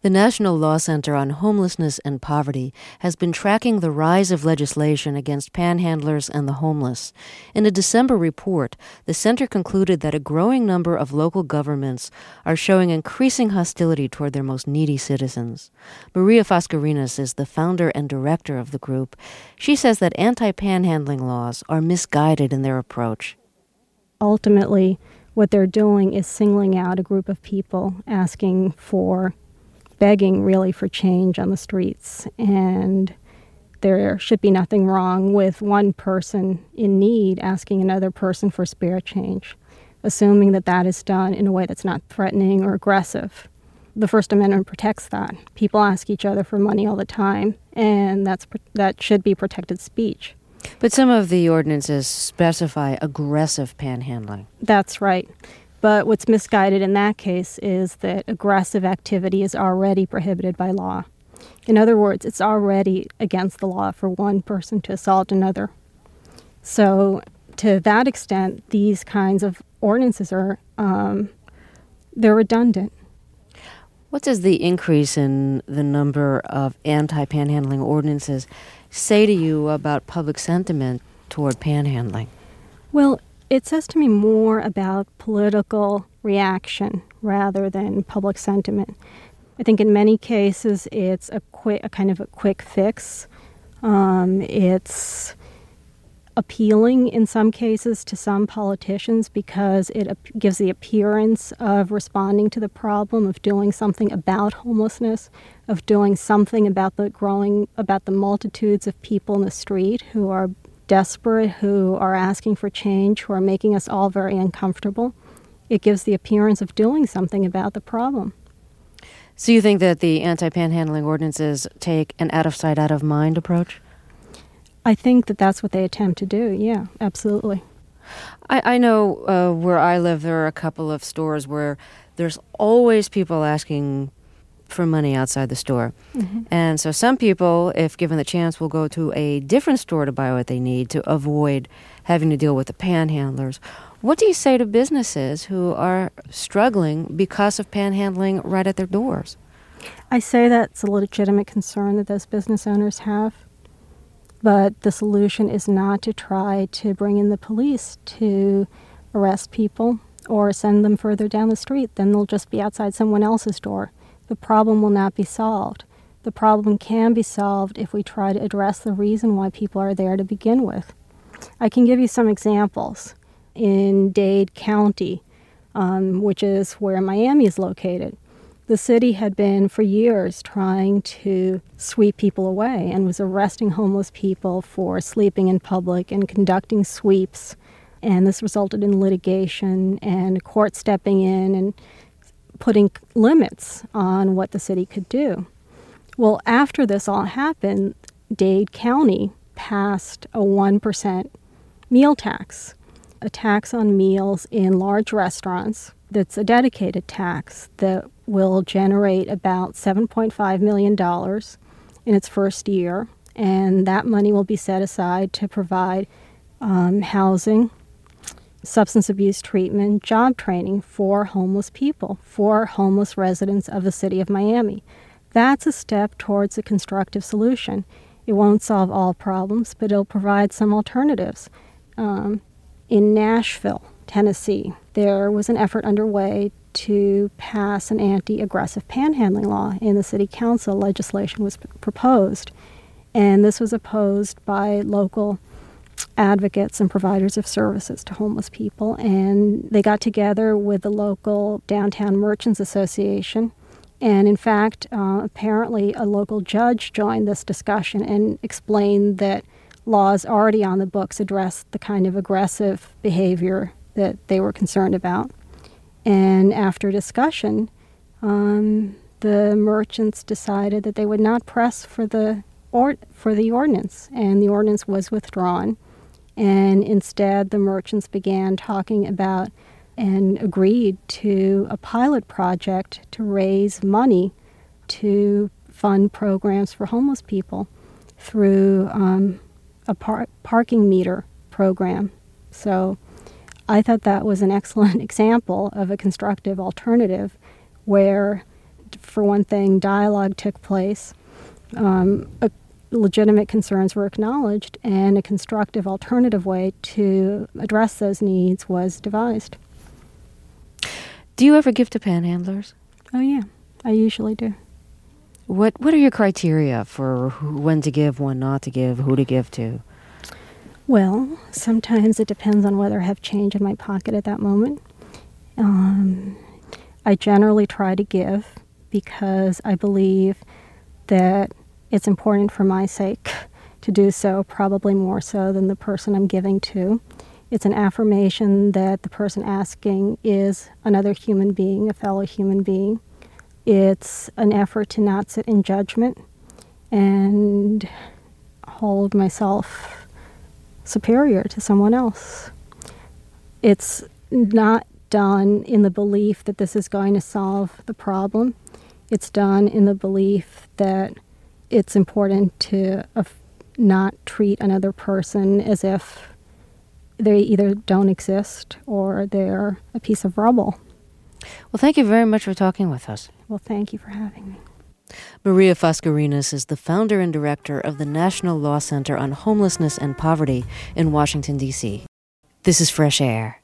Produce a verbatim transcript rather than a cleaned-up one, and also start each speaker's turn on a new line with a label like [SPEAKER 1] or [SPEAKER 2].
[SPEAKER 1] The National Law Center on Homelessness and Poverty has been tracking the rise of legislation against panhandlers and the homeless. In a December report, the center concluded that a growing number of local governments are showing increasing hostility toward their most needy citizens. Maria Fascarinas is the founder and director of the group. She says that anti-panhandling laws are misguided in their approach.
[SPEAKER 2] Ultimately, what they're doing is singling out a group of people, asking for begging really for change on the streets. And there should be nothing wrong with one person in need asking another person for spare change, assuming that that is done in a way that's not threatening or aggressive. The First Amendment protects that. People ask each other for money all the time, and that's that should be protected speech.
[SPEAKER 1] But some of the ordinances specify aggressive panhandling.
[SPEAKER 2] That's right. But what's misguided in that case is that aggressive activity is already prohibited by law. In other words, it's already against the law for one person to assault another. So to that extent, these kinds of ordinances are um, they're redundant.
[SPEAKER 1] What does the increase in the number of anti-panhandling ordinances say to you about public sentiment toward panhandling?
[SPEAKER 2] Well, it says to me more about political reaction rather than public sentiment. I think in many cases it's a quick, a kind of a quick fix. Um, it's appealing in some cases to some politicians because it ap- gives the appearance of responding to the problem, of doing something about homelessness, of doing something about the growing, about the multitudes of people in the street who are desperate, who are asking for change, who are making us all very uncomfortable. It gives the appearance of doing something about the problem.
[SPEAKER 1] So you think that the anti-panhandling ordinances take an out-of-sight, out-of-mind approach?
[SPEAKER 2] I think that that's what they attempt to do, yeah, absolutely.
[SPEAKER 1] I, I know uh, where I live, there are a couple of stores where there's always people asking for money outside the store. Mm-hmm. And so some people, if given the chance, will go to a different store to buy what they need to avoid having to deal with the panhandlers. What do you say to businesses who are struggling because of panhandling right at their doors?
[SPEAKER 2] I say that's a legitimate concern that those business owners have. But the solution is not to try to bring in the police to arrest people or send them further down the street. Then they'll just be outside someone else's door. The problem will not be solved. The problem can be solved if we try to address the reason why people are there to begin with. I can give you some examples. In Dade County, um, which is where Miami is located, the city had been for years trying to sweep people away and was arresting homeless people for sleeping in public and conducting sweeps. And this resulted in litigation and court stepping in and putting limits on what the city could do. Well, after this all happened, Dade County passed a one percent meal tax, a tax on meals in large restaurants that's a dedicated tax that will generate about seven point five million dollars in its first year, and that money will be set aside to provide um, housing, substance abuse treatment, job training for homeless people, for homeless residents of the city of Miami. That's a step towards a constructive solution. It won't solve all problems, but it'll provide some alternatives. Um, in Nashville, Tennessee, there was an effort underway to pass an anti-aggressive panhandling law. In the city council, legislation was p- proposed, and this was opposed by local advocates and providers of services to homeless people, and they got together with the local Downtown Merchants Association, and in fact, uh, apparently a local judge joined this discussion and explained that laws already on the books address the kind of aggressive behavior that they were concerned about. And after discussion, um, the merchants decided that they would not press for the or for the ordinance, and the ordinance was withdrawn. And instead, the merchants began talking about and agreed to a pilot project to raise money to fund programs for homeless people through um, a par- parking meter program. So I thought that was an excellent example of a constructive alternative where for one thing, dialogue took place. Um, a, legitimate concerns were acknowledged, and a constructive alternative way to address those needs was devised.
[SPEAKER 1] Do you ever give to panhandlers?
[SPEAKER 2] Oh, yeah, I usually do.
[SPEAKER 1] What What are your criteria for who, when to give, when not to give, who to give to?
[SPEAKER 2] Well, sometimes it depends on whether I have change in my pocket at that moment. Um, I generally try to give because I believe that it's important for my sake to do so, probably more so than the person I'm giving to. It's an affirmation that the person asking is another human being, a fellow human being. It's an effort to not sit in judgment and hold myself superior to someone else. It's not done in the belief that this is going to solve the problem. It's done in the belief that it's important to uh, not treat another person as if they either don't exist or they're a piece of rubble.
[SPEAKER 1] Well, thank you very much for talking with us.
[SPEAKER 2] Well, thank you for having me.
[SPEAKER 1] Maria Fascarinas is the founder and director of the National Law Center on Homelessness and Poverty in Washington, D C. This is Fresh Air.